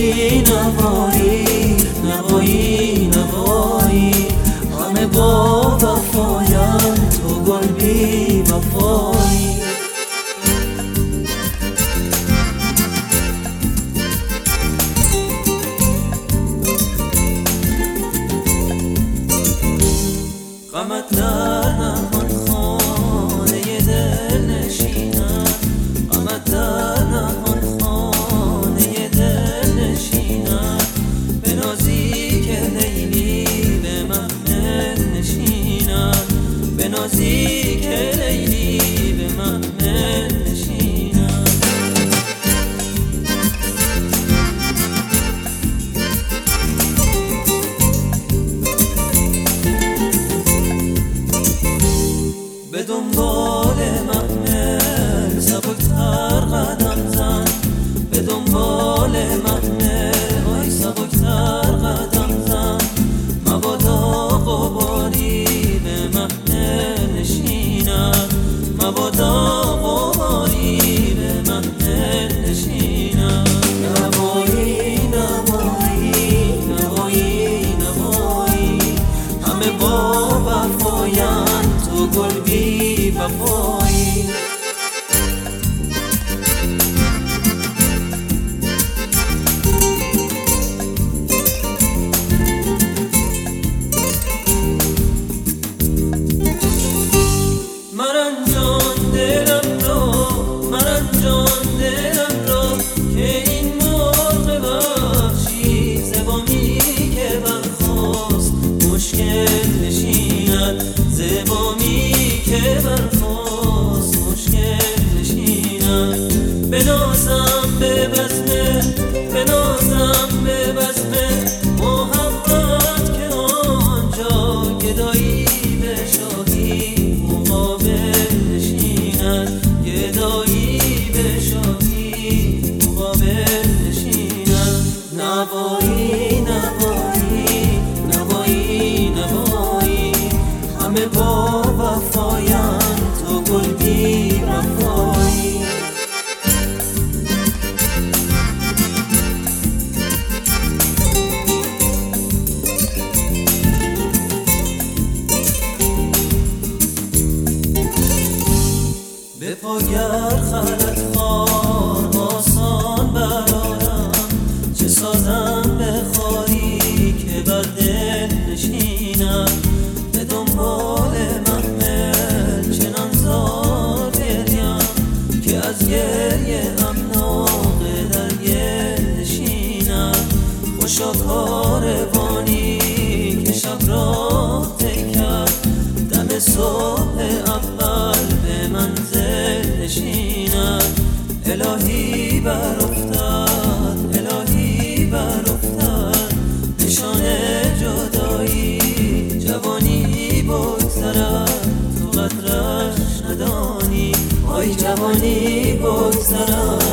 نوایی نوایی نوایی نوایی، همه با وفاین تو گل بی وفایی. غمت در نهان خانه دل نشینم، غمت در نهان خانه دل نشینم، به نازی که لیلی به محمل نشینم، به نازی که لیلی به محمل نشینم. به دنبال محمل سبکتر قدم زن، به دنبال محمل وای سبکتر قدم زن، مبادا غباری به محمل نشینم، مبادا غباری به محمل نشینم. نوایی نوایی نوایی نوایی، همه با وفاین تو گل بی وفایی. مرنجان دلم را، مرنجان دلم را که این مرغ وحشی زبامی که برخاست مشکل نشیند، زبامی که برخاست مشکل نشیند. بنازم به بزمه، بنازم به بزمه محبت که آنجا گدایی به شاهی مقابل نشیند، گدایی به شاهی مقابل نشیند. نوایی نوایی نوایی نوایی، همه با وفاین تو گل بی وفایی. به پاگر خلط خوار آسان برارم، چه سازم به خاری که بر دل نشینم، به دنبال محمل چنان زار گریم که از گریه امناقه در گل نشینم. خوشا کاروانی که شب راه طی کرد، دم صبح اول به منزل نشینم. الهی برافتد، الهی برافتد نشان جدایی، جوانی بگذرد تو قدرش ندانی، آی جوانی بگذرد